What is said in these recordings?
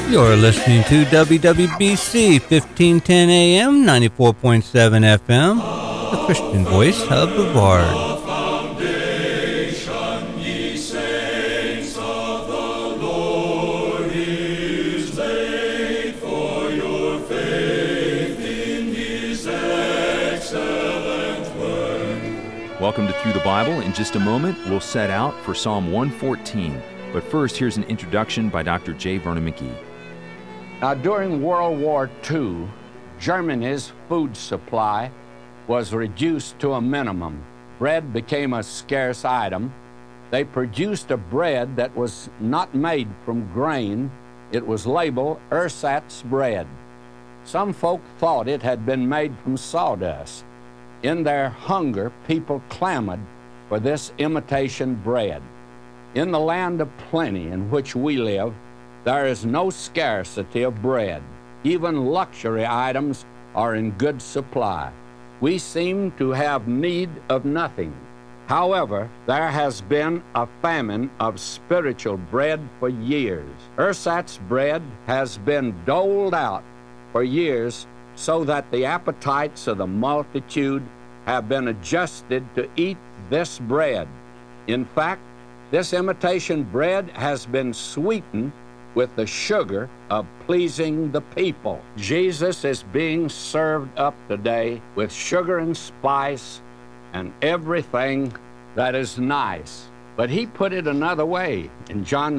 You're listening to WWBC 1510 AM, 94.7 FM, the Christian voice of Brevard. Welcome to Through the Bible. In just a moment, we'll set out for Psalm 114. But first, here's an introduction by Dr. J. Vernon McGee. Now, during World War II, Germany's food supply was reduced to a minimum. Bread became a scarce item. They produced a bread that was not made from grain. It was labeled ersatz bread. Some folk thought it had been made from sawdust. In their hunger, people clamored for this imitation bread. In the land of plenty in which we live, there is no scarcity of bread. Even luxury items are in good supply. We seem to have need of nothing. However, there has been a famine of spiritual bread for years. Ersatz bread has been doled out for years so that the appetites of the multitude have been adjusted to eat this bread. In fact, this imitation bread has been sweetened with the sugar of pleasing the people. Jesus is being served up today with sugar and spice and everything that is nice. But he put it another way. In John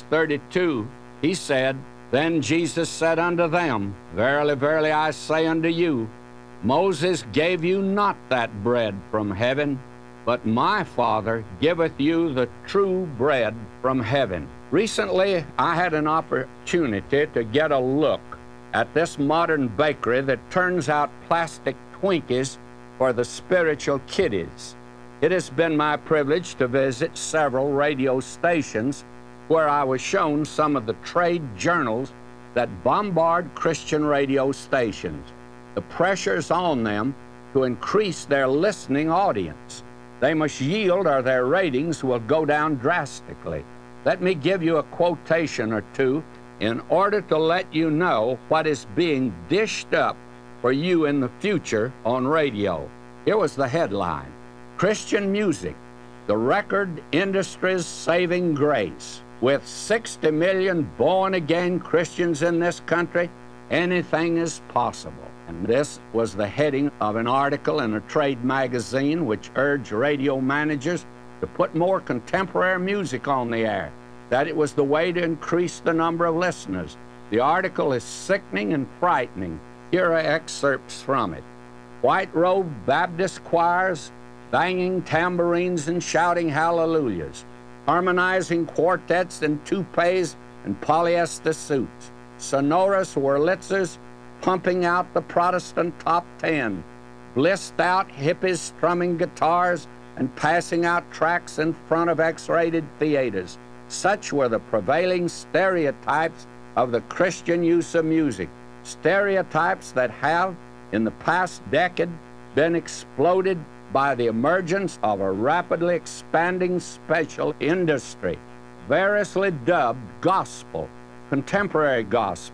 6:32, he said, "Then Jesus said unto them, Verily, verily, I say unto you, Moses gave you not that bread from heaven, but my Father giveth you the true bread from heaven." Recently, I had an opportunity to get a look at this modern bakery that turns out plastic Twinkies for the spiritual kiddies. It has been my privilege to visit several radio stations where I was shown some of the trade journals that bombard Christian radio stations. The pressure's on them to increase their listening audience. They must yield or their ratings will go down drastically. Let me give you a quotation or two in order to let you know what is being dished up for you in the future on radio. Here was the headline: Christian music, the record industry's saving grace. With 60 million born-again Christians in this country, anything is possible. And this was the heading of an article in a trade magazine which urged radio managers to put more contemporary music on the air, that it was the way to increase the number of listeners. The article is sickening and frightening. Here are excerpts from it. White-robed Baptist choirs, banging tambourines and shouting hallelujahs, harmonizing quartets in toupees and polyester suits, sonorous Wurlitzers pumping out the Protestant top 10, blissed-out hippies strumming guitars and passing out tracts in front of X-rated theaters. Such were the prevailing stereotypes of the Christian use of music, stereotypes that have, in the past decade, been exploded by the emergence of a rapidly expanding special industry, variously dubbed gospel, contemporary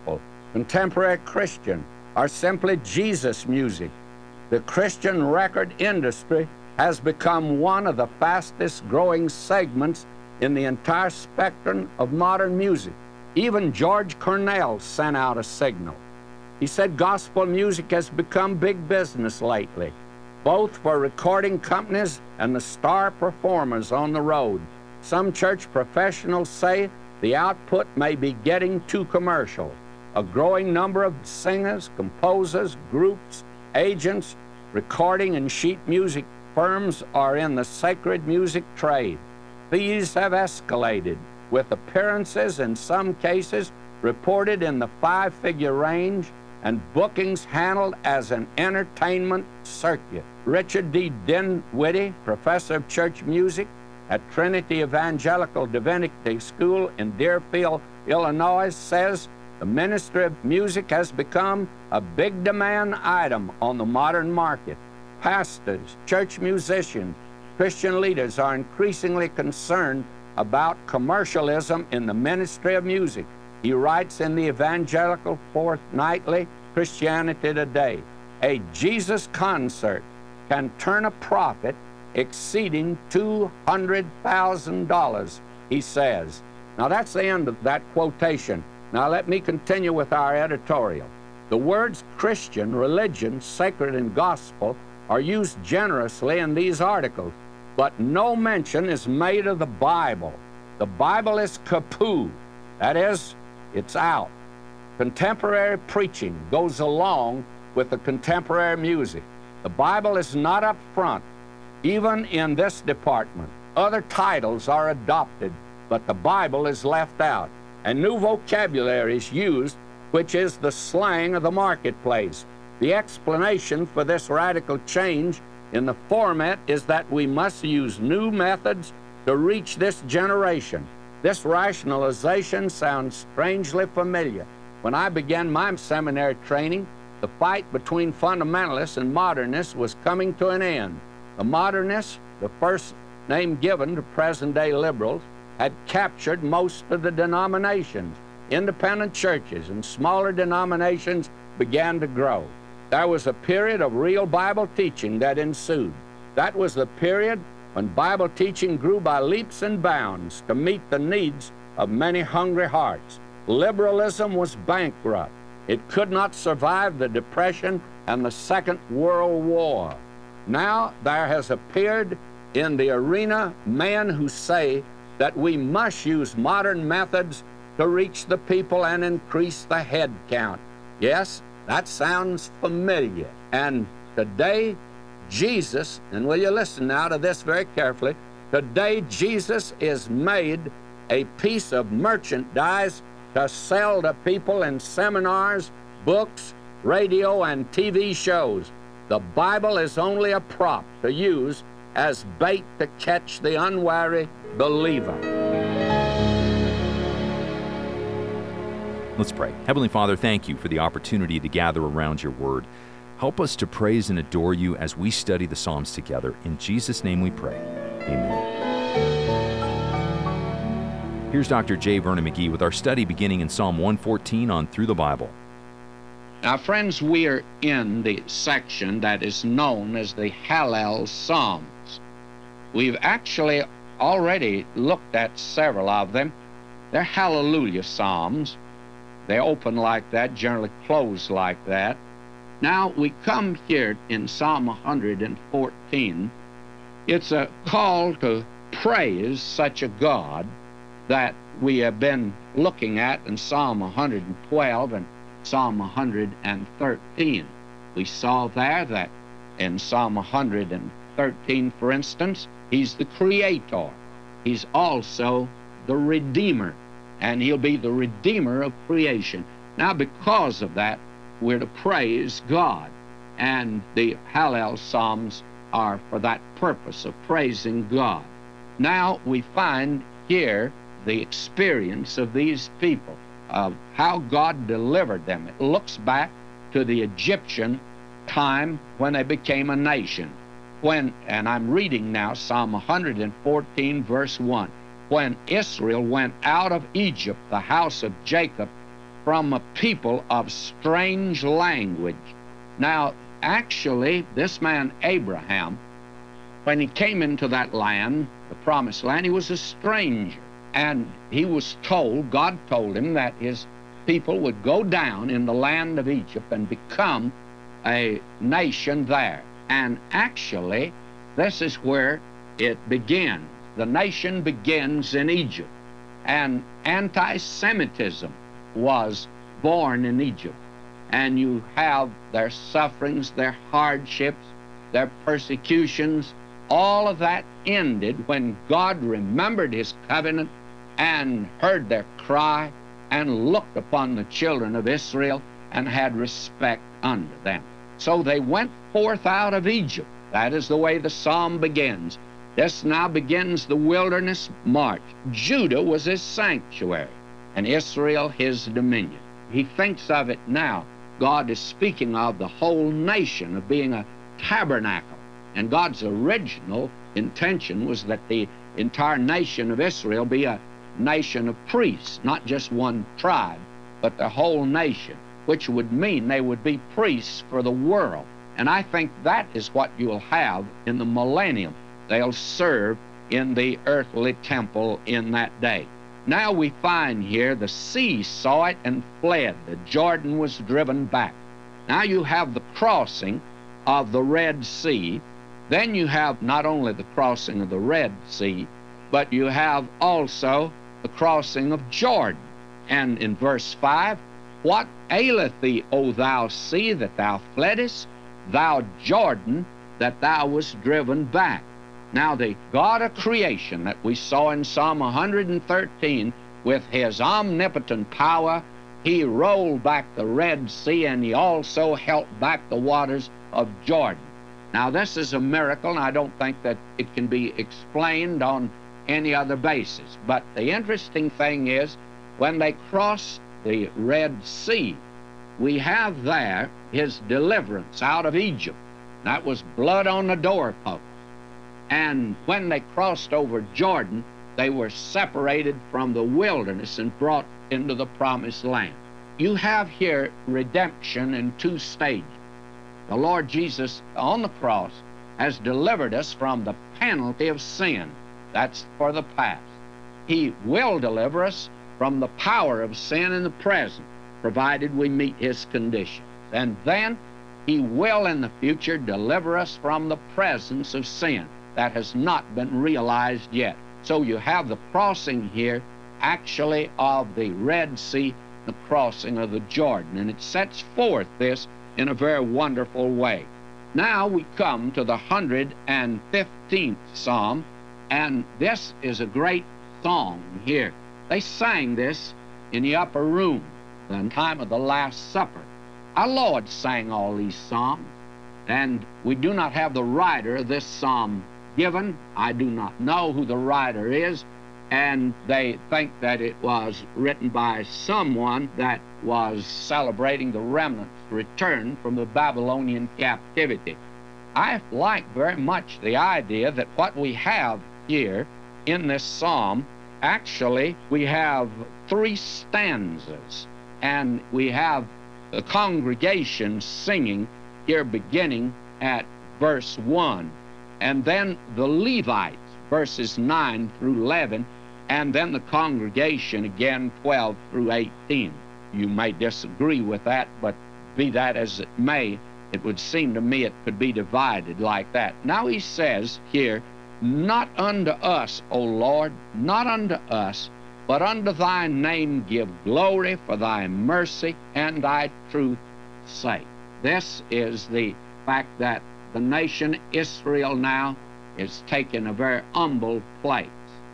Christian, or simply Jesus music. The Christian record industry has become one of the fastest growing segments in the entire spectrum of modern music. Even George Cornell sent out a signal. He said gospel music has become big business lately, both for recording companies and the star performers on the road. Some church professionals say the output may be getting too commercial. A growing number of singers, composers, groups, agents, recording and sheet music firms are in the sacred music trade. Fees have escalated, with appearances in some cases reported in the 5-figure range and bookings handled as an entertainment circuit. Richard D. Dinwiddie, professor of church music at Trinity Evangelical Divinity School in Deerfield, Illinois, says the ministry of music has become a big demand item on the modern market. Pastors, church musicians, Christian leaders are increasingly concerned about commercialism in the ministry of music. He writes in the Evangelical Fortnightly Christianity Today, a Jesus concert can turn a profit exceeding $200,000, he says. Now that's the end of that quotation. Now let me continue with our editorial. The words Christian, religion, sacred, and gospel are used generously in these articles, but no mention is made of the Bible. The Bible is kaput. That is, it's out. Contemporary preaching goes along with the contemporary music. The Bible is not up front, even in this department. Other titles are adopted, but the Bible is left out, and new vocabulary is used, which is the slang of the marketplace. The explanation for this radical change in the format is that we must use new methods to reach this generation. This rationalization sounds strangely familiar. When I began my seminary training, the fight between fundamentalists and modernists was coming to an end. The modernists, the first name given to present-day liberals, had captured most of the denominations. Independent churches and smaller denominations began to grow. There was a period of real Bible teaching that ensued. That was the period when Bible teaching grew by leaps and bounds to meet the needs of many hungry hearts. Liberalism was bankrupt. It could not survive the Depression and the Second World War. Now there has appeared in the arena men who say that we must use modern methods to reach the people and increase the head count. Yes, that sounds familiar. And today, Jesus, and will you listen now to this very carefully, today Jesus is made a piece of merchandise to sell to people in seminars, books, radio, and TV shows. The Bible is only a prop to use as bait to catch the unwary believer. Let's pray. Heavenly Father, thank you for the opportunity to gather around your word. Help us to praise and adore you as we study the Psalms together. In Jesus' name we pray. Amen. Here's Dr. J. Vernon McGee with our study beginning in Psalm 114 on Through the Bible. Now, friends, we are in the section that is known as the Hallel Psalms. We've actually already looked at several of them. They're Hallelujah Psalms. They open like that, generally close like that. Now we come here in Psalm 114. It's a call to praise such a God that we have been looking at in Psalm 112 and Psalm 113. We saw there that in Psalm 113, for instance, he's the creator. He's also the Redeemer, and he'll be the Redeemer of creation. Now, because of that, we're to praise God, and the Hallel Psalms are for that purpose of praising God. Now, we find here the experience of these people, of how God delivered them. It looks back to the Egyptian time when they became a nation. When, and I'm reading now Psalm 114, verse 1, when Israel went out of Egypt, the house of Jacob, from a people of strange language. Now, actually, this man Abraham, when he came into that land, the promised land, he was a stranger. And he was told, God told him, that his people would go down in the land of Egypt and become a nation there. And actually, this is where it begins. The nation begins in Egypt. And anti-Semitism was born in Egypt. And you have their sufferings, their hardships, their persecutions. All of that ended when God remembered his covenant and heard their cry and looked upon the children of Israel and had respect unto them. So they went forth out of Egypt. That is the way the psalm begins. This now begins the wilderness march. Judah was his sanctuary, and Israel his dominion. He thinks of it now. God is speaking of the whole nation, of being a tabernacle. And God's original intention was that the entire nation of Israel be a nation of priests, not just one tribe, but the whole nation, which would mean they would be priests for the world. And I think that is what you'll have in the millennium. They'll serve in the earthly temple in that day. Now we find here the sea saw it and fled. The Jordan was driven back. Now you have the crossing of the Red Sea. Then you have not only the crossing of the Red Sea, but you have also the crossing of Jordan. And in verse 5, what aileth thee, O thou sea, that thou fleddest, thou Jordan, that thou wast driven back? Now the God of creation that we saw in Psalm 113, with his omnipotent power, he rolled back the Red Sea, and he also held back the waters of Jordan. Now this is a miracle, and I don't think that it can be explained on any other basis. But the interesting thing is, when they crossed the Red Sea, we have there his deliverance out of Egypt. That was blood on the doorpost. And when they crossed over Jordan, they were separated from the wilderness and brought into the promised land. You have here redemption in two stages. The Lord Jesus on the cross has delivered us from the penalty of sin. That's for the past. He will deliver us from the power of sin in the present, provided we meet his conditions. And then he will in the future deliver us from the presence of sin. That has not been realized yet. So you have the crossing here actually of the Red Sea, the crossing of the Jordan, and it sets forth this in a very wonderful way. Now we come to the 115th Psalm, and this is a great song here. They sang this in the upper room, the time of the Last Supper. Our Lord sang all these psalms, and we do not have the writer of this psalm given. I do not know who the writer is, and they think that it was written by someone that was celebrating the remnant's return from the Babylonian captivity. I like very much the idea that what we have here in this psalm, actually we have three stanzas, and we have the congregation singing here beginning at verse 1. And then the Levites, verses 9 through 11, and then the congregation again, 12 through 18. You may disagree with that, but be that as it may, it would seem to me it could be divided like that. Now he says here, not unto us, O Lord, not unto us, but unto thy name give glory for thy mercy and thy truth's sake. This is the fact that the nation Israel now is taking a very humble place,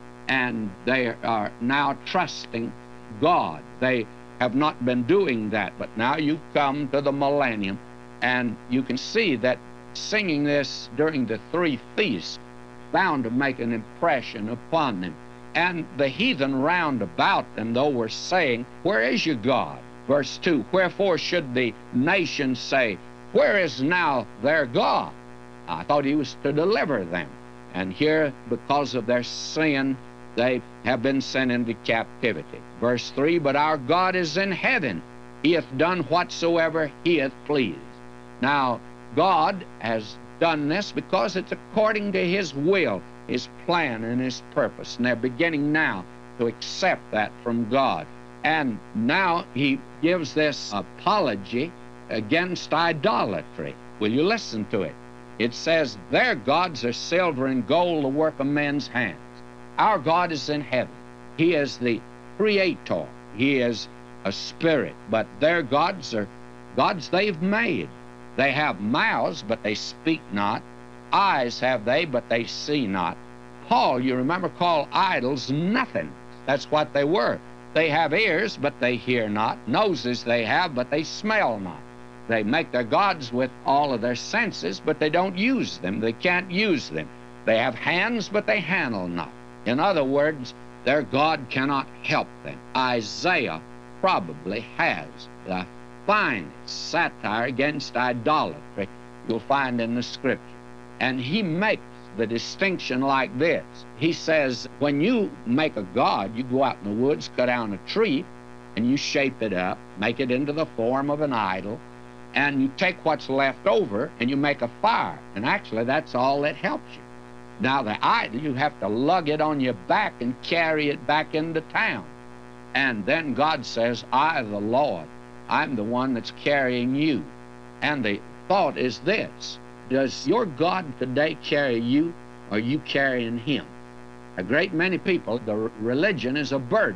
and they are now trusting God. They have not been doing that, but now you come to the millennium, and you can see that singing this during the three feasts bound to make an impression upon them. And the heathen round about them, though, were saying, where is your God? Verse 2, wherefore should the nation say, where is now their God? I thought he was to deliver them. And here, because of their sin, they have been sent into captivity. Verse 3, but our God is in heaven. He hath done whatsoever he hath pleased. Now, God has done this because it's according to his will, his plan, and his purpose. And they're beginning now to accept that from God. And now he gives this apology against idolatry. Will you listen to it? It says, their gods are silver and gold, the work of men's hands. Our God is in heaven. He is the creator. He is a spirit. But their gods are gods they've made. They have mouths, but they speak not. Eyes have they, but they see not. Paul, you remember, called idols nothing. That's what they were. They have ears, but they hear not. Noses they have, but they smell not. They make their gods with all of their senses, but they don't use them. They can't use them. They have hands, but they handle not. In other words, their God cannot help them. Isaiah probably has the finest satire against idolatry you'll find in the Scripture. And he makes the distinction like this. He says, when you make a god, you go out in the woods, cut down a tree, and you shape it up, make it into the form of an idol, and you take what's left over and you make a fire. And actually, that's all that helps you. Now, the idol, you have to lug it on your back and carry it back into town. And then God says, I, the Lord, I'm the one that's carrying you. And the thought is this: does your God today carry you, or are you carrying him? A great many people, the religion is a burden,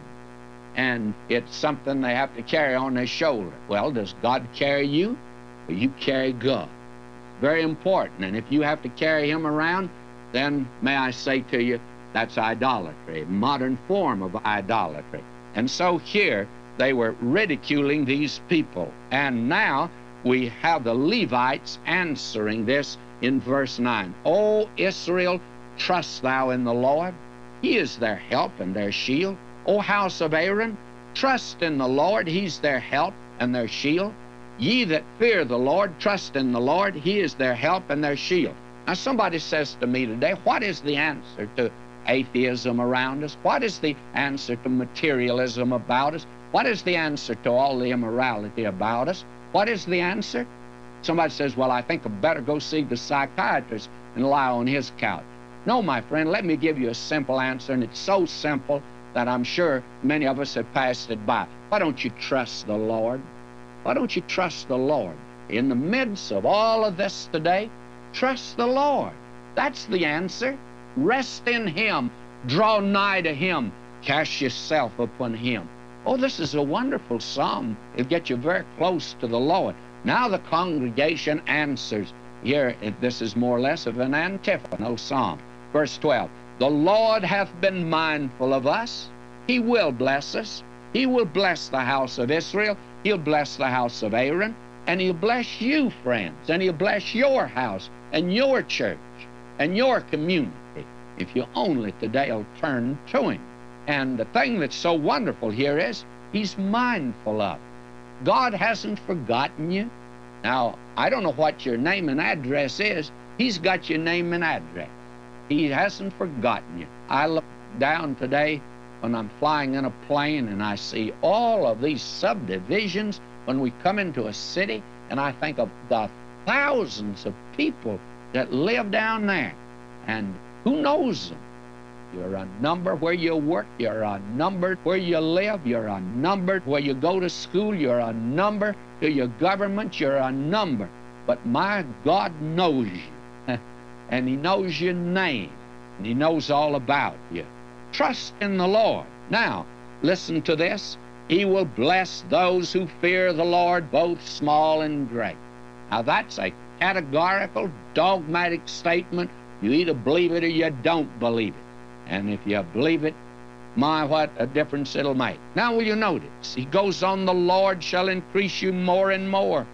and it's something they have to carry on their shoulder. Well, does God carry you, or you carry God? Very important. And if you have to carry him around, then may I say to you, that's idolatry, a modern form of idolatry. And so here they were ridiculing these people. And now we have the Levites answering this in verse 9. O Israel, trust thou in the Lord. He is their help and their shield. O house of Aaron, trust in the Lord. He's their help and their shield. Ye that fear the Lord, trust in the Lord. He is their help and their shield. Now somebody says to me today, what is the answer to atheism around us? What is the answer to materialism about us? What is the answer to all the immorality about us? What is the answer? Somebody says, well, I think I better go see the psychiatrist and lie on his couch. No, my friend, let me give you a simple answer, and it's so simple that I'm sure many of us have passed it by. Why don't you trust the Lord? Why don't you trust the Lord? In the midst of all of this today, trust the Lord. That's the answer. Rest in him. Draw nigh to him. Cast yourself upon him. Oh, this is a wonderful psalm. It'll get you very close to the Lord. Now the congregation answers. Here, this is more or less of an antiphonal psalm. Verse 12. The Lord hath been mindful of us. He will bless us. He will bless the house of Israel. He'll bless the house of Aaron. And he'll bless you, friends. And he'll bless your house and your church and your community, if you only today will turn to him. And the thing that's so wonderful here is he's mindful of. God hasn't forgotten you. Now, I don't know what your name and address is. He's got your name and address. He hasn't forgotten you. I look down today when I'm flying in a plane and I see all of these subdivisions when we come into a city, and I think of the thousands of people that live down there, and who knows them? You're a number where you work, you're a number where you live, you're a number where you go to school, you're a number to your government, you're a number. But my God knows you, and he knows your name, and he knows all about you. Trust in the Lord. Now, listen to this. He will bless those who fear the Lord, both small and great. Now, that's a categorical, dogmatic statement. You either believe it or you don't believe it. And if you believe it, my, what a difference it'll make. Now, will you notice? He goes on, the Lord shall increase you more and more.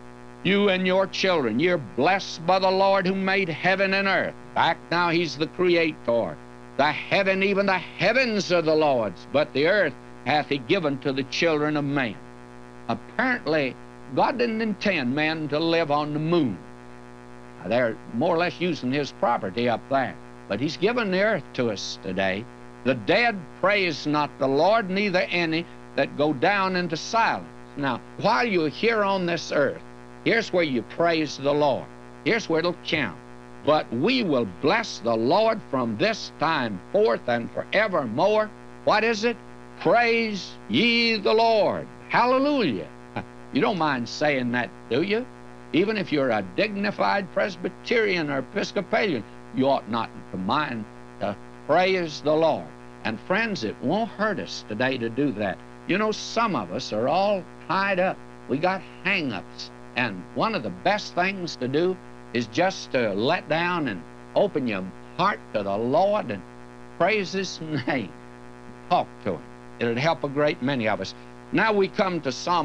You and your children, you're blessed by the Lord who made heaven and earth. In fact, now he's the creator. The heaven, even the heavens are the Lord's, but the earth hath he given to the children of man. Apparently, God didn't intend man to live on the moon. Now, they're more or less using his property up there, but he's given the earth to us today. The dead praise not the Lord, neither any that go down into silence. Now, while you're here on this earth, here's where you praise the Lord. Here's where it'll count. But we will bless the Lord from this time forth and forevermore. What is it? Praise ye the Lord. Hallelujah. You don't mind saying that, do you? Even if you're a dignified Presbyterian or Episcopalian, you ought not to mind to praise the Lord. And friends, it won't hurt us today to do that. You know, some of us are all tied up. We got hang-ups. And one of the best things to do is just to let down and open your heart to the Lord and praise his name. Talk to him. It'll help a great many of us. Now we come to Psalm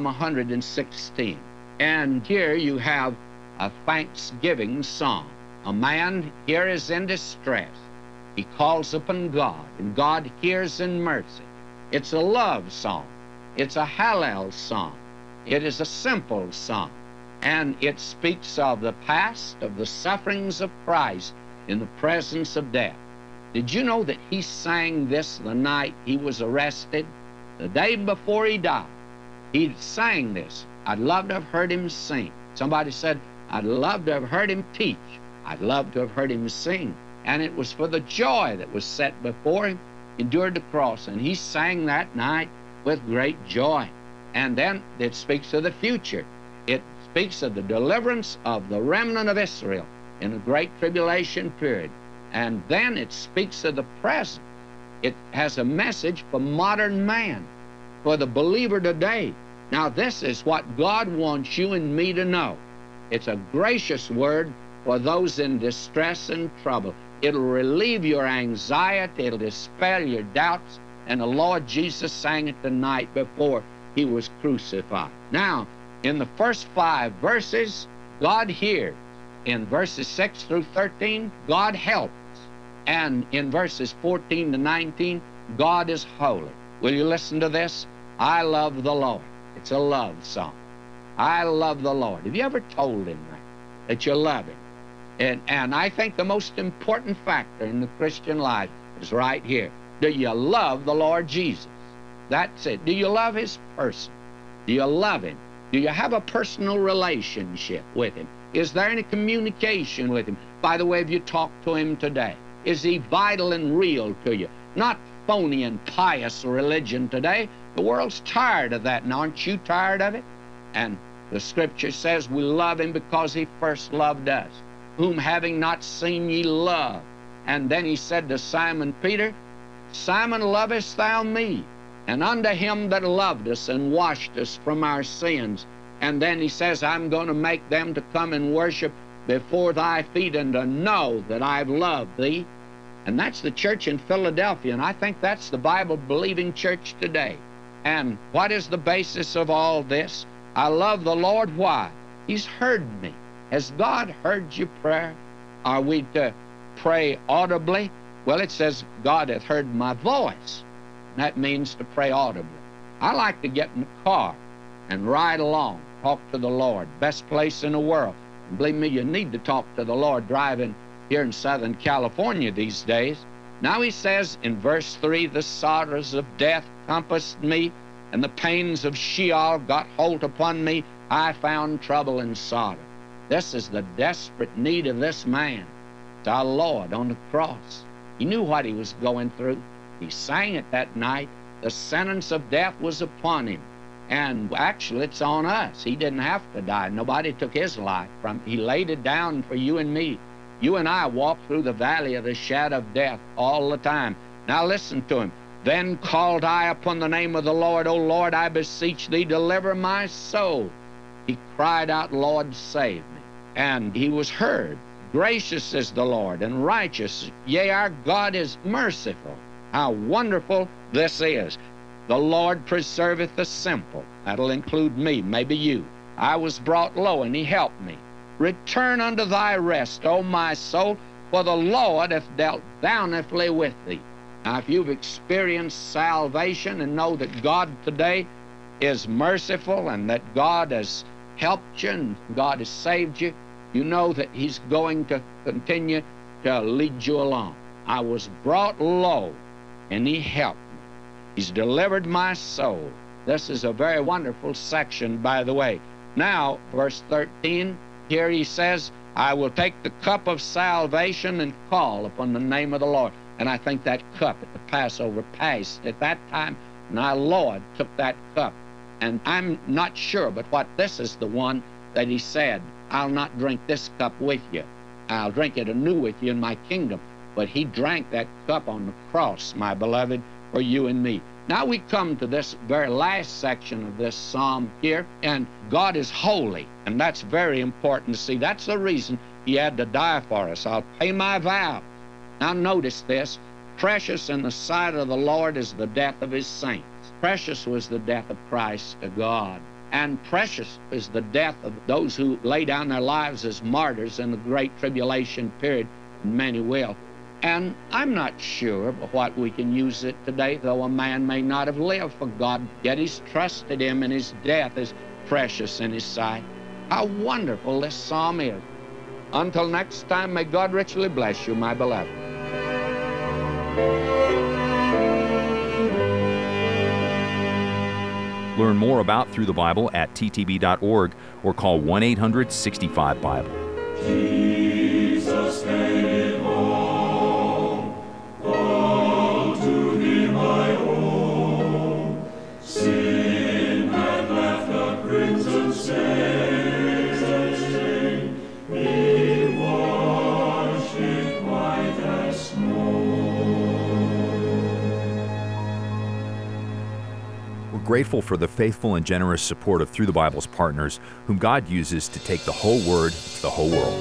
116. And here you have a thanksgiving song. A man here is in distress. He calls upon God, and God hears in mercy. It's a love song. It's a Hallel song. It is a simple song. And it speaks of the past, of the sufferings of Christ, in the presence of death. Did you know that he sang this the night he was arrested? The day before he died, he sang this. I'd love to have heard him sing. Somebody said, I'd love to have heard him teach. I'd love to have heard him sing. And it was for the joy that was set before him, endured the cross. And he sang that night with great joy. And then it speaks of the future. It speaks of the deliverance of the remnant of Israel in a great tribulation period. And then it speaks of the present. It has a message for modern man, for the believer today. Now, this is what God wants you and me to know. It's a gracious word for those in distress and trouble. It'll relieve your anxiety. It'll dispel your doubts. And the Lord Jesus sang it the night before he was crucified. Now, in the first 5 verses, God hears. In verses 6 through 13, God helps. And in verses 14 to 19, God is holy. Will you listen to this? I love the Lord. It's a love song. I love the Lord. Have you ever told him that you love him? And I think the most important factor in the Christian life is right here. Do you love the Lord Jesus? That's it. Do you love his person? Do you love him? Do you have a personal relationship with him? Is there any communication with him? By the way, have you talked to him today? Is he vital and real to you? Not phony and pious religion today. The world's tired of that, and aren't you tired of it? And the scripture says we love him because he first loved us, whom having not seen ye love. And then he said to Simon Peter, Simon, lovest thou me? And unto him that loved us and washed us from our sins. And then he says, I'm going to make them to come and worship before thy feet and to know that I've loved thee. And that's the church in Philadelphia, and I think that's the Bible-believing church today. And what is the basis of all this? I love the Lord. Why? He's heard me. Has God heard your prayer? Are we to pray audibly? Well, it says, God hath heard my voice. And that means to pray audibly. I like to get in the car and ride along, talk to the Lord. Best place in the world. And believe me, you need to talk to the Lord driving here in Southern California these days. Now he says in verse 3, the sorrows of death compassed me, and the pains of Sheol got hold upon me. I found trouble and sorrow. This is the desperate need of this man. It's our Lord on the cross. He knew what he was going through. He sang it that night. The sentence of death was upon him. And actually, it's on us. He didn't have to die. Nobody took his life from him. He laid it down for you and me. You and I walk through the valley of the shadow of death all the time. Now listen to him. Then called I upon the name of the Lord. O Lord, I beseech thee, deliver my soul. He cried out, Lord, save me. And he was heard. Gracious is the Lord, and righteous. Yea, our God is merciful. How wonderful this is. The Lord preserveth the simple. That'll include me, maybe you. I was brought low, and he helped me. Return unto thy rest, O my soul, for the Lord hath dealt bountifully with thee. Now, if you've experienced salvation and know that God today is merciful and that God has helped you and God has saved you, you know that he's going to continue to lead you along. I was brought low, and he helped me. He's delivered my soul. This is a very wonderful section, by the way. Now, verse 13, here he says, I will take the cup of salvation and call upon the name of the Lord. And I think that cup at the Passover passed at that time, and our Lord took that cup. And I'm not sure, but what this is the one that he said, I'll not drink this cup with you. I'll drink it anew with you in my kingdom. But he drank that cup on the cross, my beloved, for you and me. Now we come to this very last section of this psalm here, and God is holy, and that's very important to see. That's the reason he had to die for us. I'll pay my vows. Now notice this. Precious in the sight of the Lord is the death of his saints. Precious was the death of Christ to God. And precious is the death of those who lay down their lives as martyrs in the great tribulation period, and many will. And I'm not sure what we can use it today, though a man may not have lived for God, yet he's trusted him, and his death is precious in his sight. How wonderful this psalm is. Until next time, may God richly bless you, my beloved. Learn more about Through the Bible at ttb.org or call 1-800-65-BIBLE. Jesus made it all to Thee my own. Sin had left a crimson stain, He washed it white as snow. We're grateful for the faithful and generous support of Through the Bible's partners, whom God uses to take the whole Word to the whole world.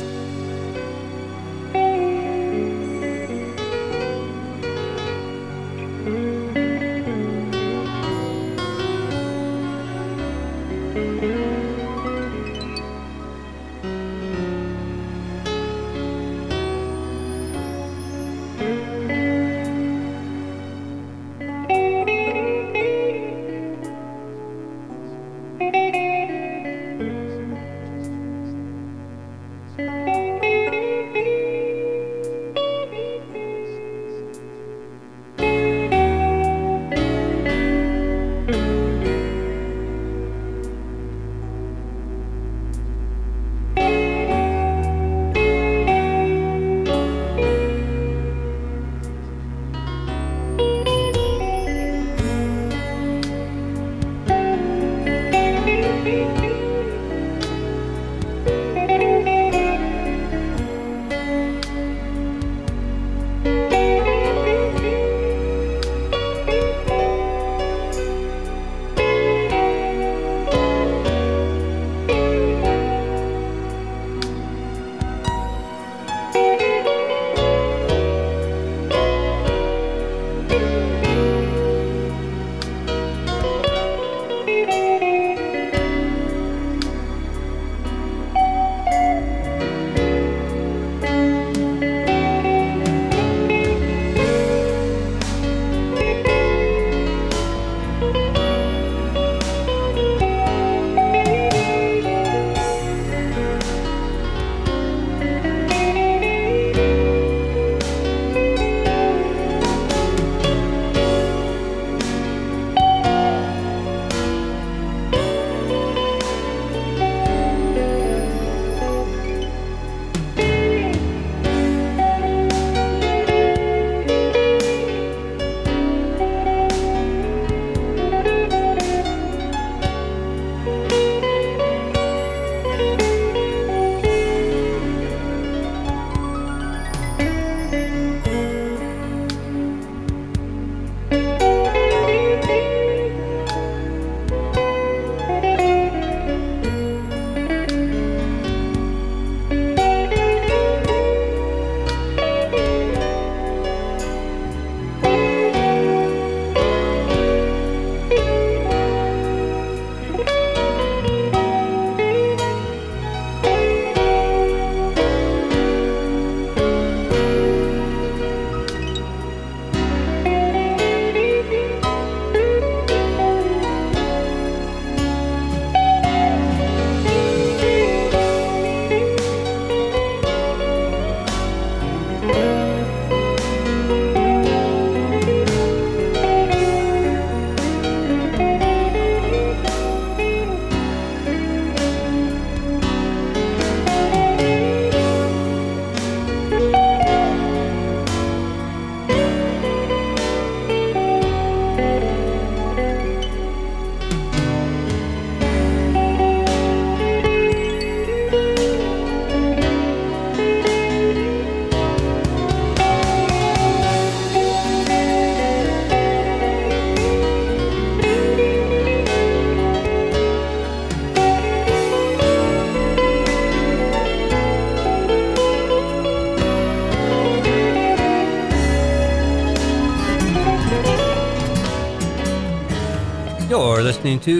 You're listening to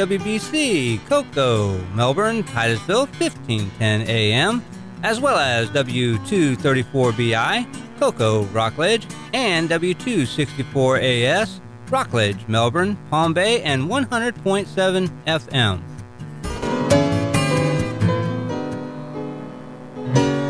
WWBC, Cocoa, Melbourne, Titusville, 1510 AM, as well as W234BI, Cocoa, Rockledge, and W264AS, Rockledge, Melbourne, Palm Bay, and 100.7 FM.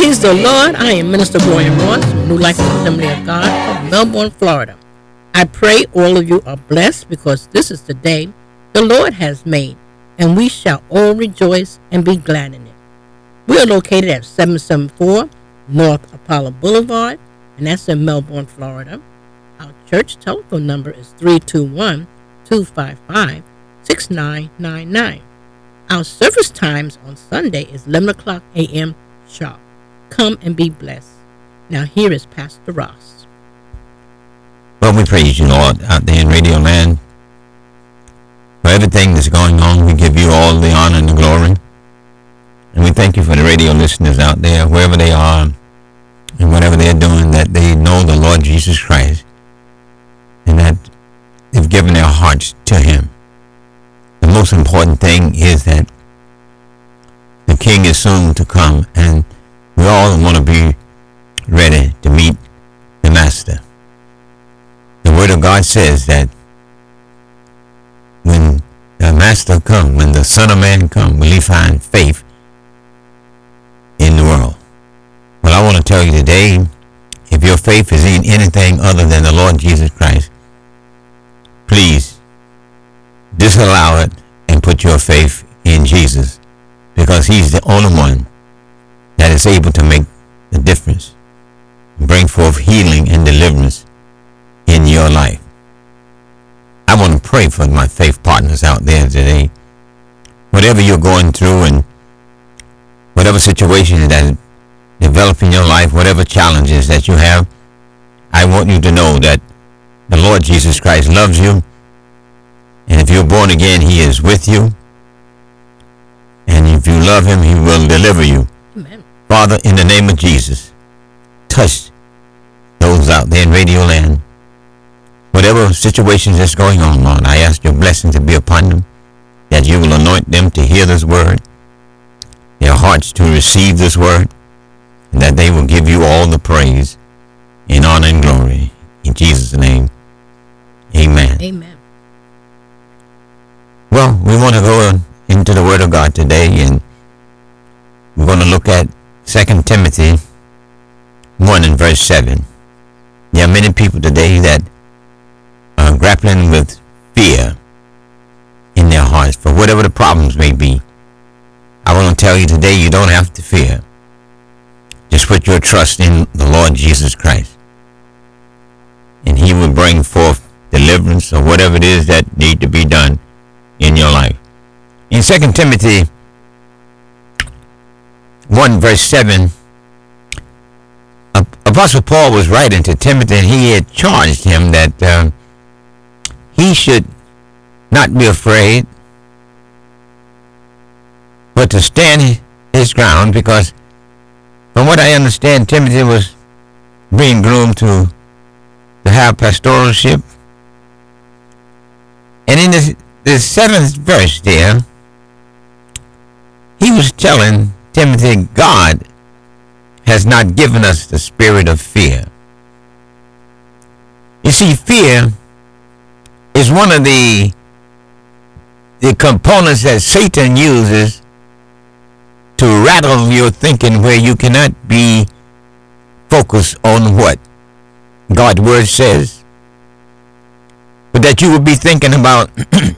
Praise the Lord. I am Minister Gloria Ross from New Life Assembly of God of Melbourne, Florida. I pray all of you are blessed because this is the day the Lord has made, and we shall all rejoice and be glad in it. We are located at 774 North Apollo Boulevard, and that's in Melbourne, Florida. Our church telephone number is 321-255-6999. Our service times on Sunday is 11 o'clock a.m. sharp. Come and be blessed. Now here is Pastor Ross. Well, we praise you, Lord, out there in Radio Land. For everything that's going on, we give you all the honor and the glory. And we thank you for the radio listeners out there, wherever they are, and whatever they're doing, that they know the Lord Jesus Christ, and that they've given their hearts to him. The most important thing is that the King is soon to come, and we all want to be ready to meet the Master. The Word of God says that when the Master comes, when the Son of Man comes, will he find faith in the world? Well, I want to tell you today, if your faith is in anything other than the Lord Jesus Christ, please disallow it and put your faith in Jesus, because he's the only one that is able to make the difference, bring forth healing and deliverance in your life. I want to pray for my faith partners out there today. Whatever you're going through and whatever situation that is developing your life, whatever challenges that you have, I want you to know that the Lord Jesus Christ loves you. And if you're born again, he is with you. And if you love him, he will deliver you. Amen. Father, in the name of Jesus, touch those out there in Radio Land. Whatever situations that's going on, Lord, I ask your blessing to be upon them, that you will anoint them to hear this word, their hearts to receive this word, and that they will give you all the praise in honor and glory. In Jesus' name, amen. Amen. Well, we want to go into the Word of God today, and we're going to look at 2 Timothy 1 and verse 7. There are many people today that are grappling with fear in their hearts for whatever the problems may be. I want to tell you today, you don't have to fear. Just put your trust in the Lord Jesus Christ, and he will bring forth deliverance or whatever it is that need to be done in your life. In 2 Timothy 1 verse 7, Apostle Paul was writing to Timothy, and he had charged him that he should not be afraid, but to stand his ground, because from what I understand, Timothy was being groomed to have pastoralship. And in the 7th verse there, he was telling Timothy, God has not given us the spirit of fear. You see, fear is one of the components that Satan uses to rattle your thinking, where you cannot be focused on what God's word says, but that you will be thinking about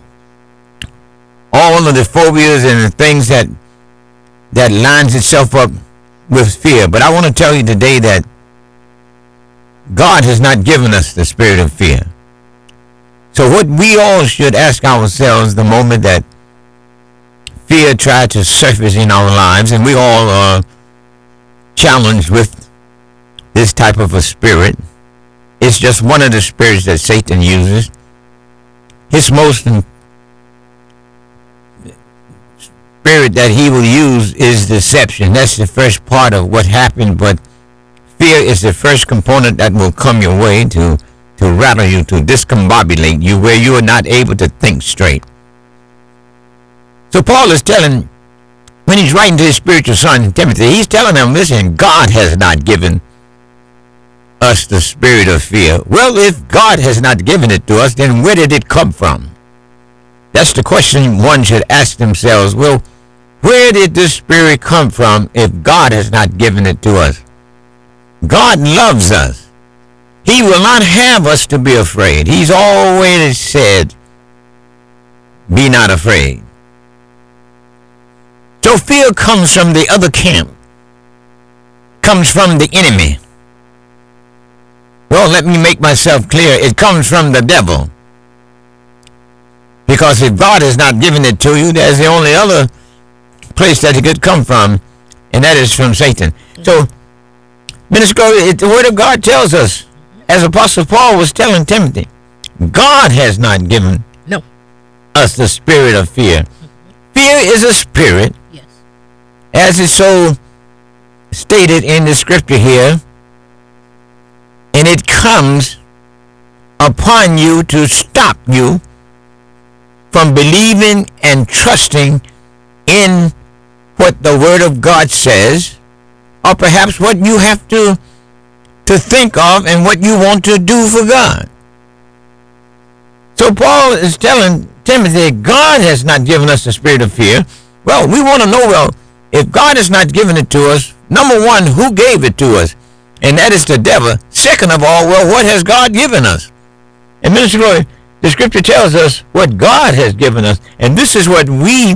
all of the phobias and the things that lines itself up with fear. But I want to tell you today that God has not given us the spirit of fear. So what we all should ask ourselves the moment that fear tries to surface in our lives, and we all are challenged with this type of a spirit. It's just one of the spirits that Satan uses. His most spirit that he will use is deception. That's the first part of what happened, but fear is the first component that will come your way to rattle you, to discombobulate you, where you are not able to think straight. So Paul is telling, when he's writing to his spiritual son Timothy, he's telling him, listen, God has not given us the spirit of fear. Well, if God has not given it to us, then where did it come from? That's the question one should ask themselves. Well, Where did this spirit come from if God has not given it to us? God loves us. He will not have us to be afraid. He's always said, be not afraid. So fear comes from the other camp, comes from the enemy. Well, let me make myself clear. It comes from the devil. Because if God has not given it to you, there's the only other place that it could come from, and that is from Satan. So, Minister Corey, the Word of God tells us, as Apostle Paul was telling Timothy, God has not given us the spirit of fear. Fear is a spirit, Yes. as is so stated in the scripture here, and it comes upon you to stop you from believing and trusting in what the Word of God says, or perhaps what you have to think of and what you want to do for God. So Paul is telling Timothy, God has not given us the spirit of fear. Well, we want to know, well, if God has not given it to us, number one, who gave it to us? And that is the devil. Second of all, well, what has God given us? And Minister Glory, the scripture tells us what God has given us. And this is what we,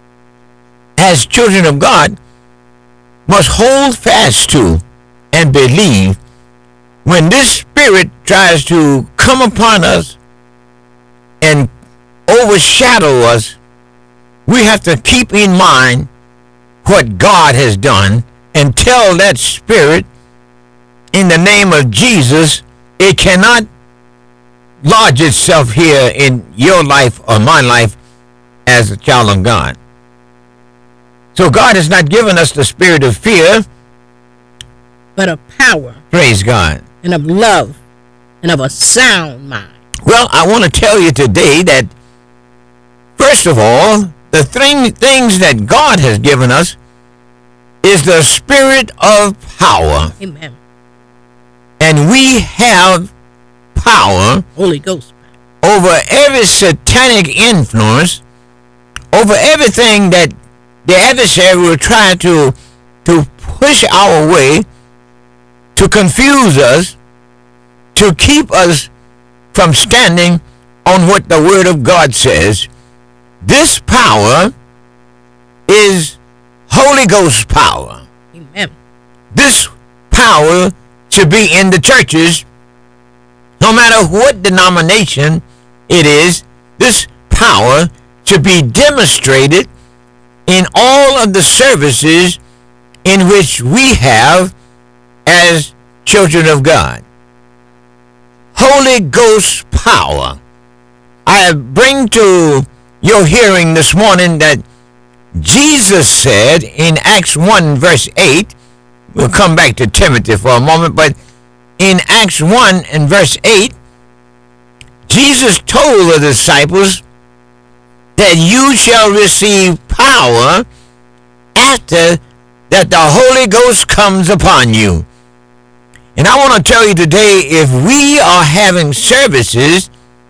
as children of God, must hold fast to and believe. When this spirit tries to come upon us and overshadow us, we have to keep in mind what God has done and tell that spirit, in the name of Jesus, it cannot lodge itself here in your life or my life as a child of God. So God has not given us the spirit of fear, But of power praise God, and of love and of a sound mind. Well, I want to tell you today that, first of all, the things that God has given us is the spirit of power. Amen. And we have power Holy Ghost. over every satanic influence, over everything that the adversary will try to push our way, to confuse us, to keep us from standing on what the Word of God says. This power is Holy Ghost power. Amen. This power should be in the churches, no matter what denomination it is. This power should be demonstrated in all of the services in which we have as children of God. Holy Ghost power. I bring to your hearing this morning that Jesus said in Acts 1 verse 8, we'll come back to Timothy for a moment, but in Acts 1 and verse 8, Jesus told the disciples that you shall receive power after that the Holy Ghost comes upon you. And I want to tell you today, if we are having services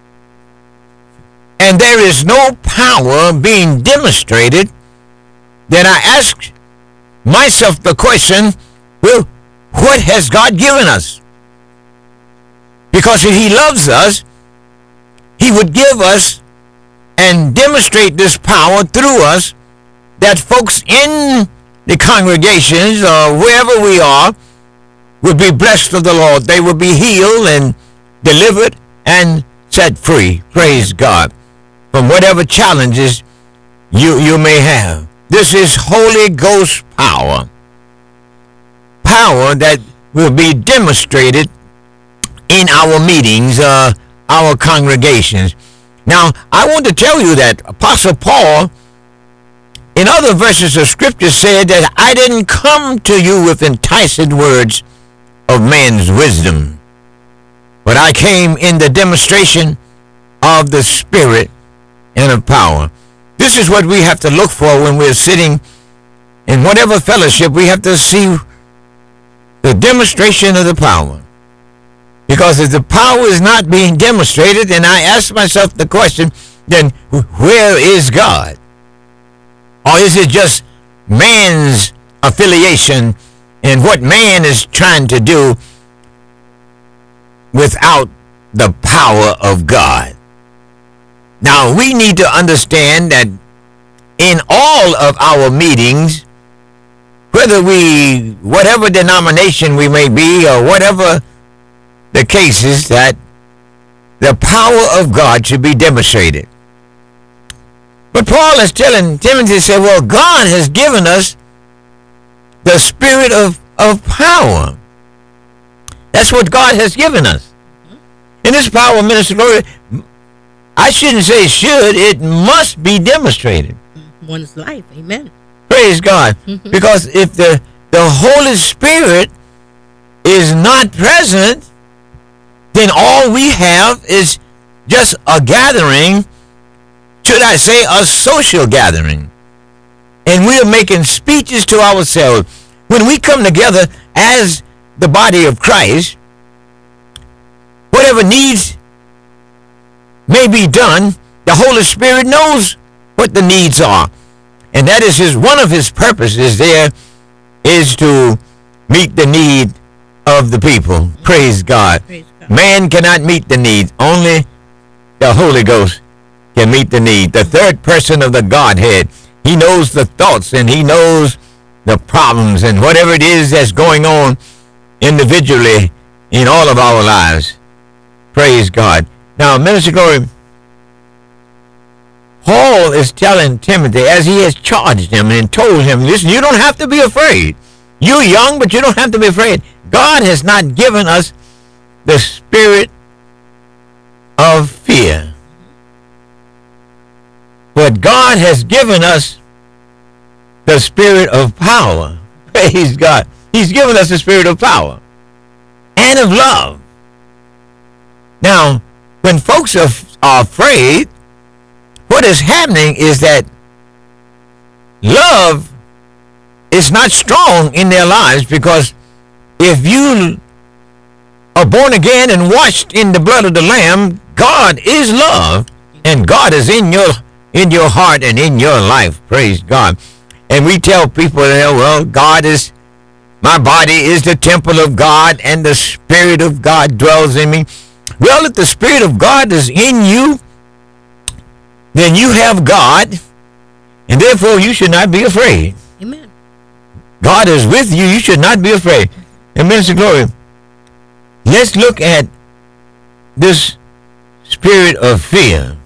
and there is no power being demonstrated, then I ask myself the question, well, what has God given us? Because if He loves us, He would give us and demonstrate this power through us, that folks in the congregations or wherever we are would be blessed of the Lord. They will be healed and delivered and set free. Praise God. From whatever challenges you may have. This is Holy Ghost power. Power that will be demonstrated in our meetings, our congregations. Now, I want to tell you that Apostle Paul, in other verses of Scripture, said that I didn't come to you with enticing words of man's wisdom, but I came in the demonstration of the Spirit and of power. This is what we have to look for when we're sitting in whatever fellowship. We have to see the demonstration of the power. Because if the power is not being demonstrated, then I ask myself the question, then where is God? Or is it just man's affiliation and what man is trying to do without the power of God? Now, we need to understand that in all of our meetings, whatever denomination we may be or whatever the case is, that the power of God should be demonstrated. But Paul is telling Timothy, said, well, God has given us the spirit of power. That's what God has given us. And this power, Minister Gloria, I shouldn't say should, it must be demonstrated. One's life, amen. Praise God. Because if the Holy Spirit is not present, then all we have is just a gathering, should I say a social gathering. And we're making speeches to ourselves. When we come together as the body of Christ, whatever needs may be done, the Holy Spirit knows what the needs are. And that is one of his purposes there is to meet the need of the people. Praise God. Praise God. Man cannot meet the needs. Only the Holy Ghost can meet the need. The third person of the Godhead. He knows the thoughts and he knows the problems and whatever it is that's going on individually in all of our lives. Praise God. Now, Minister Glory, Paul is telling Timothy, as he has charged him and told him, listen, you don't have to be afraid. You're young, but you don't have to be afraid. God has not given us the spirit of fear. But God has given us the spirit of power. Praise God. He's given us the spirit of power and of love. Now, when folks are afraid, what is happening is that love is not strong in their lives, because if you are born again and washed in the blood of the Lamb, God is love, and God is in your heart and in your life. Praise God. And we tell people, well, my body is the temple of God and the Spirit of God dwells in me. Well, if the Spirit of God is in you, then you have God, and therefore you should not be afraid. Amen. God is with you. You should not be afraid. And Minister Glory, let's look at this spirit of fear.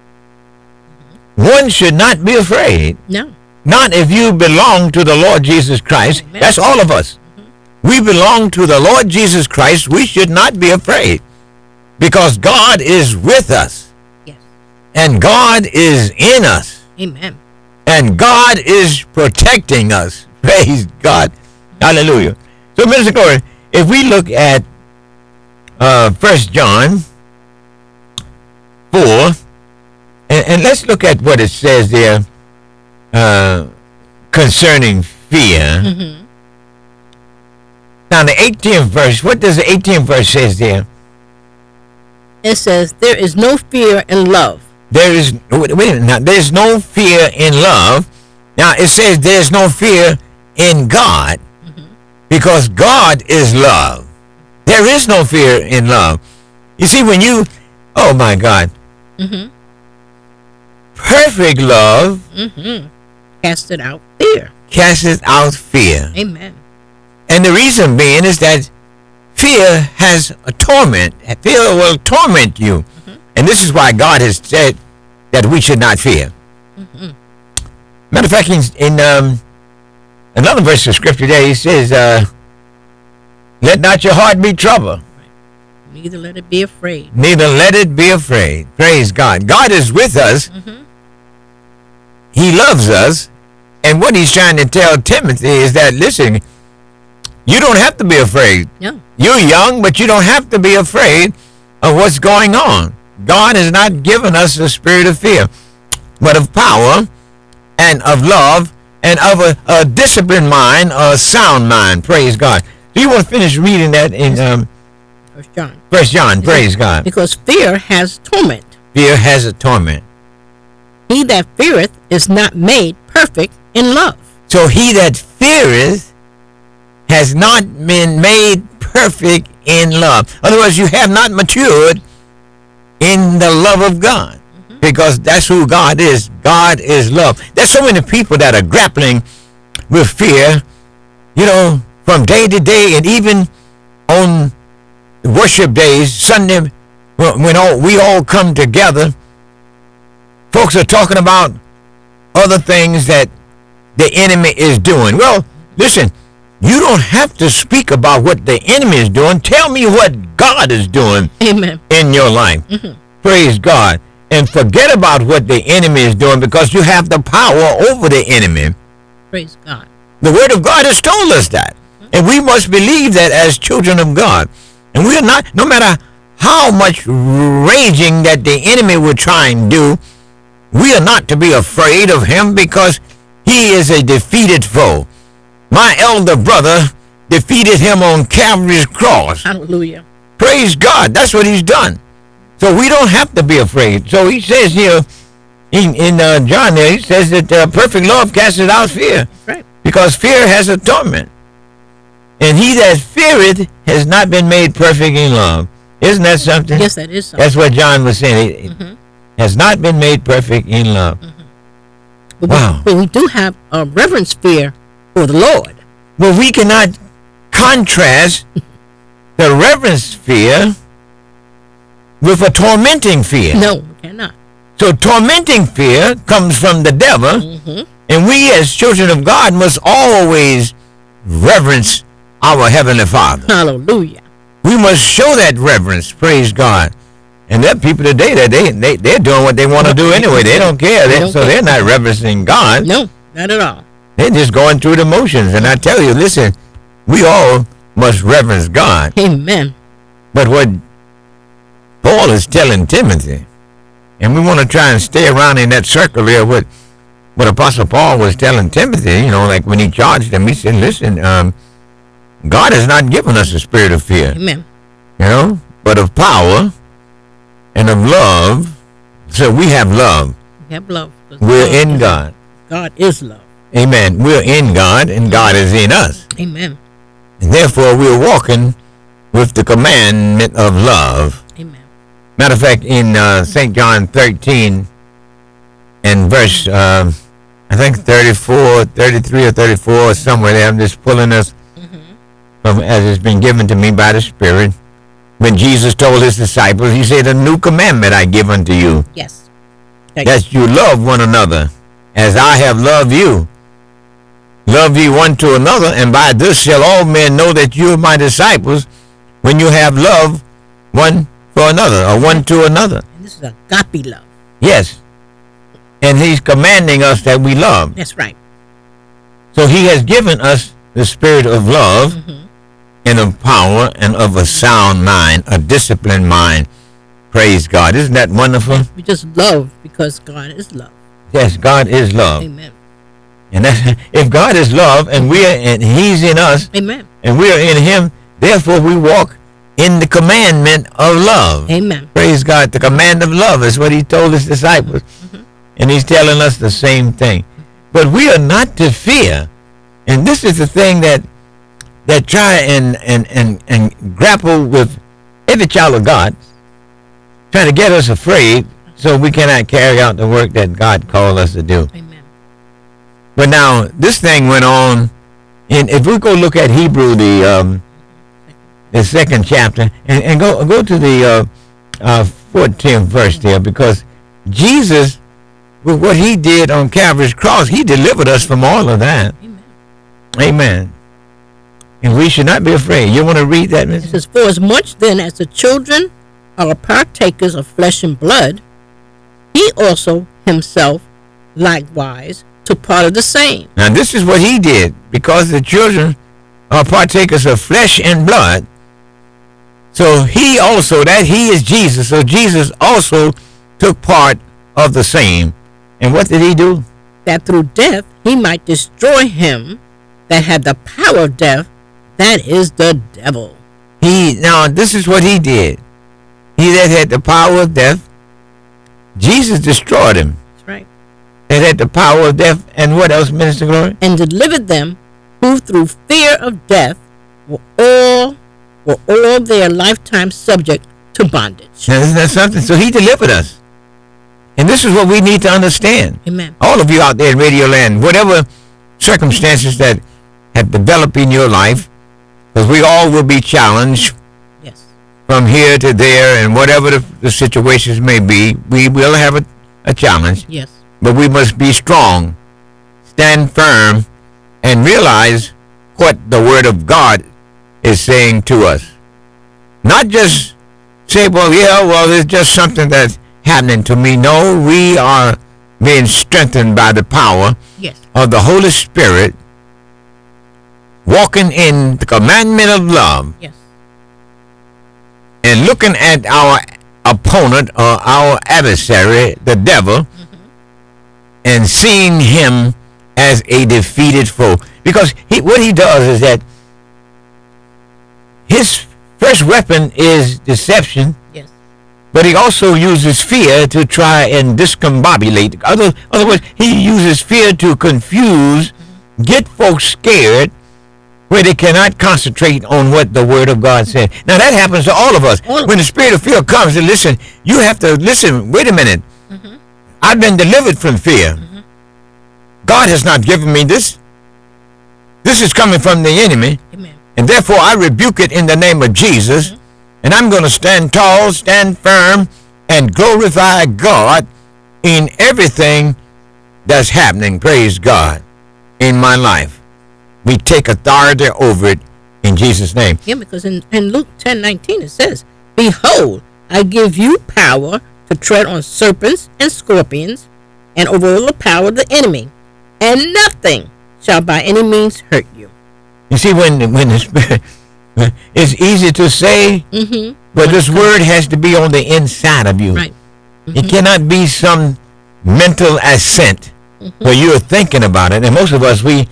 One should not be afraid. No. Not if you belong to the Lord Jesus Christ. Amen. That's all of us. We belong to the Lord Jesus Christ. We should not be afraid, because God is with us. Yes. And God is in us. Amen. And God is protecting us. Praise God. Hallelujah. So, Minister Glory, if we look at 1 John 4, and let's look at what it says there concerning fear. Mm-hmm. Now, the 18th verse, what does the 18th verse says there? It says, there is no fear in love. Wait a minute, now, there's no fear in love. Now, it says there's no fear in God, because God is love. There is no fear in love. You see, oh my God, perfect love Casted out fear. casts out fear. Amen. And the reason being is that fear has a torment. Fear will torment you. And this is why God has said that we should not fear. Matter of fact, in another verse of scripture there, he says, let not your heart be troubled. Neither let it be afraid. Neither let it be afraid. Praise God. God is with us. He loves us. And what he's trying to tell Timothy is that, listen, you don't have to be afraid. No. You're young, but you don't have to be afraid of what's going on. God has not given us the spirit of fear, but of power and of love and of a disciplined mind, a sound mind. Praise God. Do you want to finish reading that in 1 John. 1 John? Praise God. Because fear has torment. Fear has a torment. He that feareth is not made perfect in love. So he that feareth has not been made perfect in love. In other words, you have not matured in the love of God, because that's who God is. God is love. There's so many people that are grappling with fear, from day to day, and even on worship days, Sunday, when we all come together, folks are talking about other things that the enemy is doing. Well, listen, you don't have to speak about what the enemy is doing. Tell me what God is doing. Amen. In your life. Praise God. And forget about what the enemy is doing, because you have the power over the enemy. Praise God. The Word of God has told us that. And we must believe that as children of God. And we are not, no matter how much raging that the enemy will try and do, we are not to be afraid of him, because he is a defeated foe. My elder brother defeated him on Calvary's cross. Hallelujah. Praise God. That's what he's done. So we don't have to be afraid. So he says here in John there, he says that perfect love casts out fear. Right. Because fear has a torment. And he that feareth has not been made perfect in love. Isn't that something? Yes, that is something. That's what John was saying. It has not been made perfect in love. Wow. But we do have a reverence fear for the Lord. Well, we cannot contrast the reverence fear with a tormenting fear. No, we cannot. So tormenting fear comes from the devil, and we as children of God must always reverence our Heavenly Father. Hallelujah. We must show that reverence. Praise God. And there are people today that they're doing what they want to do anyway. They don't care. They're not reverencing God. No, not at all. They're just going through the motions. And I tell you, listen, we all must reverence God. Amen. But what Paul is telling Timothy, and we want to try and stay around in that circle there, what Apostle Paul was telling Timothy, like when he charged him, he said, listen, God has not given us a spirit of fear. Amen. But of power and of love. So we have love. We have love. We're in God. God is love. Amen. We're in God, and God is in us. Amen. And therefore, we're walking with the commandment of love. Amen. Matter of fact, in St. John 13 and verse, I think 34, 33 or 34, somewhere there, I'm just pulling us from as it's been given to me by the Spirit. When Jesus told his disciples, he said, a new commandment I give unto you. Yes. That you love one another as I have loved you. Love ye one to another, and by this shall all men know that you are my disciples, when you have love one for another, or one to another. And this is agape love. Yes. And he's commanding us that we love. That's right. So he has given us the spirit of love and of power and of a sound mind, a disciplined mind. Praise God. Isn't that wonderful? We just love because God is love. Yes, God is love. Amen. And that's, if God is love and he's in us, amen, and we are in him, therefore we walk in the commandment of love. Amen. Praise God. The command of love is what he told his disciples. And he's telling us the same thing. But we are not to fear. And this is the thing that try and grapple with every child of God, trying to get us afraid so we cannot carry out the work that God called us to do. Amen. But now this thing went on, and if we go look at Hebrew, the second chapter, and go to the 14th verse there, because Jesus, with what he did on Calvary's cross, he delivered us from all of that. Amen. Amen. And we should not be afraid. You want to read that, Miss? It says, for as much then as the children are partakers of flesh and blood, he also himself likewise took part of the same. Now this is what he did, because the children are partakers of flesh and blood. So he also, that he is Jesus, so Jesus also took part of the same. And what did he do? That through death he might destroy him that had the power of death, that is the devil. Now this is what he did. He that had the power of death, Jesus destroyed him. That's right. that had the power of death, and what else, Minister Glory? And delivered them who through fear of death were all their lifetime subject to bondage. Now, isn't that something? So he delivered us. And this is what we need to understand. Amen. All of you out there in Radio Land, whatever circumstances that have developed in your life, because we all will be challenged Yes. from here to there, and whatever the situations may be, we will have a challenge. Yes. But we must be strong, stand firm, and realize what the Word of God is saying to us. Not just say, well, it's just something that's happening to me. No, we are being strengthened by the power Yes. of the Holy Spirit, walking in the commandment of love, Yes. and looking at our opponent or our adversary, the devil, and seeing him as a defeated foe. Because what he does is that his first weapon is deception, Yes. but he also uses fear to try and discombobulate. Other words, he uses fear to confuse, get folks scared, where they cannot concentrate on what the Word of God said. Now that happens to all of us. When the spirit of fear comes, and listen, you have to listen. Wait a minute. I've been delivered from fear. God has not given me this. This is coming from the enemy. Amen. And therefore I rebuke it in the name of Jesus. And I'm going to stand tall, stand firm, and glorify God in everything that's happening, praise God, in my life. We take authority over it in Jesus' name. Yeah, because in Luke 10:19 it says, "Behold, I give you power to tread on serpents and scorpions, and over all the power of the enemy, and nothing shall by any means hurt you." You see, when the Spirit, it's easy to say, but this word has to be on the inside of you. Right. It cannot be some mental assent where you're thinking about it. And most of us, we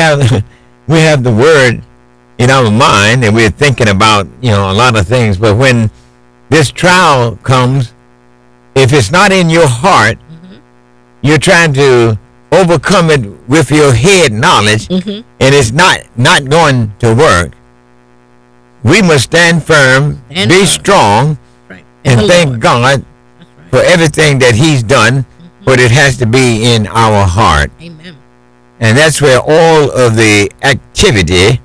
have the word in our mind, and we're thinking about a lot of things. But when this trial comes, if it's not in your heart, you're trying to overcome it with your head knowledge, and it's not going to work. We must stand firm, be strong, Right. and the thank Lord. God That's right. for everything that He's done, but it has to be in our heart. Amen. And that's where all of the activity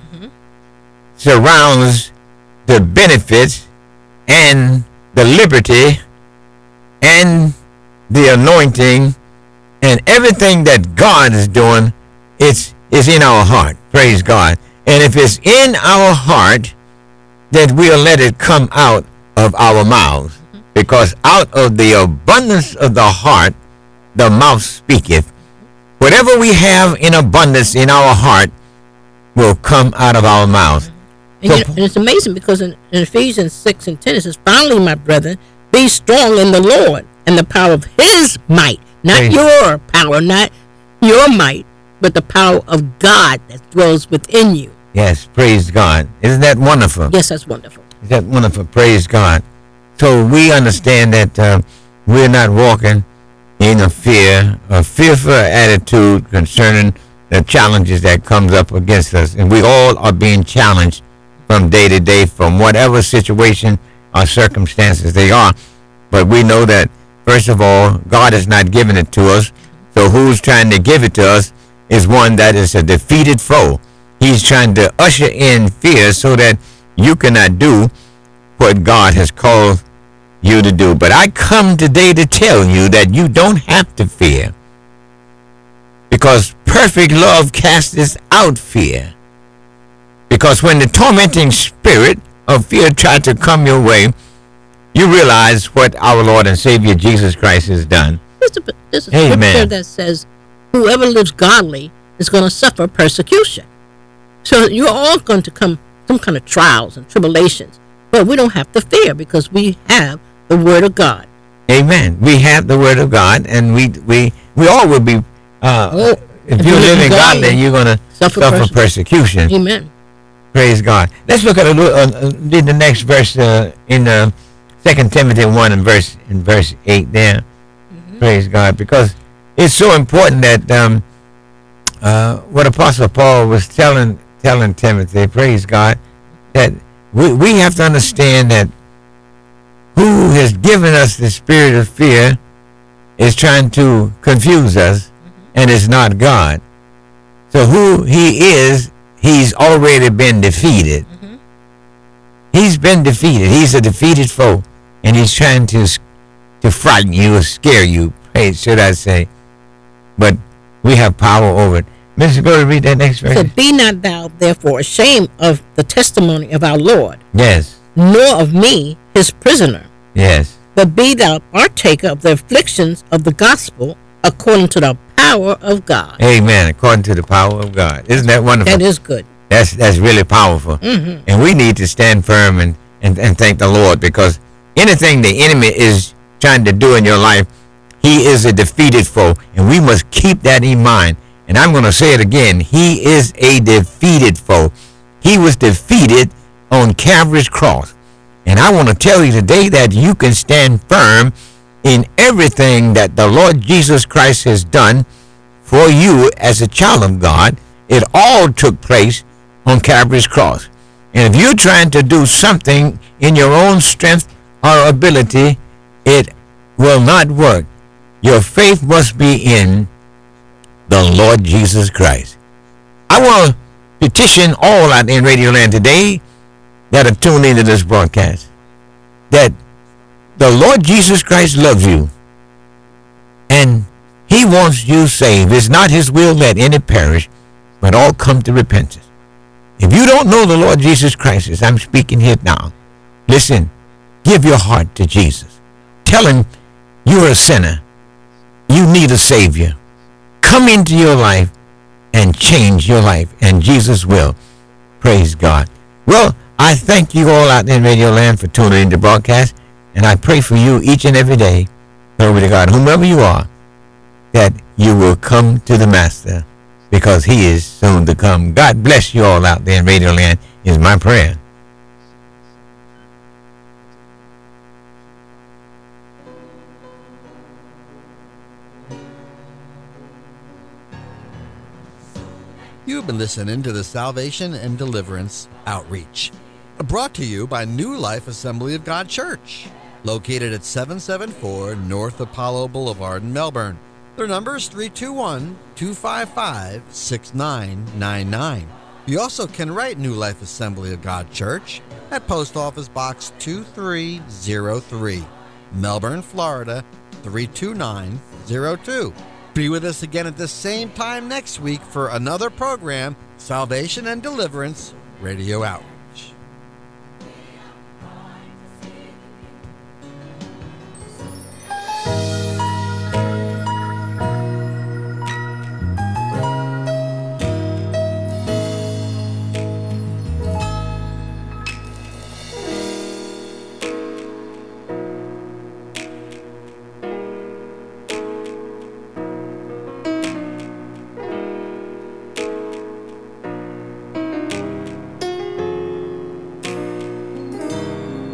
surrounds the benefits and the liberty and the anointing and everything that God is doing. It's in our heart. Praise God. And if it's in our heart, then we'll let it come out of our mouths. Because out of the abundance of the heart, the mouth speaketh. Whatever we have in abundance in our heart will come out of our mouths. And, and it's amazing because in Ephesians 6:10 it says, "Finally, my brethren, be strong in the Lord and the power of His might." Not Praise your power, not your might, but the power of God that dwells within you. Yes, praise God. Isn't that wonderful? Yes, that's wonderful. Isn't that wonderful? Praise God. So we understand that we're not walking in a fearful attitude concerning the challenges that comes up against us. And we all are being challenged from day to day from whatever situation or circumstances they are. But we know that, first of all, God has not given it to us. So who's trying to give it to us is one that is a defeated foe. He's trying to usher in fear so that you cannot do what God has called you to do. But I come today to tell you that you don't have to fear, because perfect love casteth out fear. Because when the tormenting spirit of fear tried to come your way, you realize what our Lord and Savior Jesus Christ has done. There's a Amen. scripture that says, "Whoever lives godly is going to suffer persecution." So you're all going to come some kind of trials and tribulations, but we don't have to fear because we have the Word of God. Amen. We have the Word of God, and we all will be. If you're living godly, you're going to suffer persecution. Amen. Praise God. Let's look at read the next verse in 2 Timothy 1 and verse 8 there. Praise God. Because it's so important that what Apostle Paul was telling Timothy, praise God, that we have to understand that who has given us the spirit of fear is trying to confuse us, and it's not God. So who he is, he's already been defeated. He's been defeated. He's a defeated foe, and he's trying to frighten you or scare you, should I say. But we have power over it. Mr. Glory, read that next verse. So be not thou therefore ashamed of the testimony of our Lord, Yes, nor of me, his prisoner, yes. but be thou partaker of the afflictions of the gospel according to the power of God. Amen. According to the power of God. Isn't that wonderful? That is good. That's really powerful. And we need to stand firm and thank the Lord, because anything the enemy is trying to do in your life, he is a defeated foe, and we must keep that in mind. And I'm going to say it again. He is a defeated foe. He was defeated on Calvary's cross. And I want to tell you today that you can stand firm in everything that the Lord Jesus Christ has done for you as a child of God. It all took place on Calvary's cross. And if you're trying to do something in your own strength or ability, it will not work. Your faith must be in the Lord Jesus Christ. I want to petition all out in Radio Land today that are tuned into this broadcast that the Lord Jesus Christ loves you, and he wants you saved. It's not his will that any perish, but all come to repentance. If you don't know the Lord Jesus Christ, as I'm speaking here now, listen, give your heart to Jesus. Tell him you're a sinner. You need a Savior. Come into your life and change your life, and Jesus will. Praise God. Well, I thank you all out there in Radio Land for tuning in to broadcast, and I pray for you each and every day, glory to God, whomever you are, that you will come to the Master, because he is soon to come. God bless you all out there in Radio Land is my prayer. You've been listening to the Salvation and Deliverance Outreach, brought to you by New Life Assembly of God Church, located at 774 North Apollo Boulevard in Melbourne. Their number is 321-255-6999. You also can write New Life Assembly of God Church at Post Office Box 2303, Melbourne, Florida 32902. Be with us again at the same time next week for another program, Salvation and Deliverance Radio Out.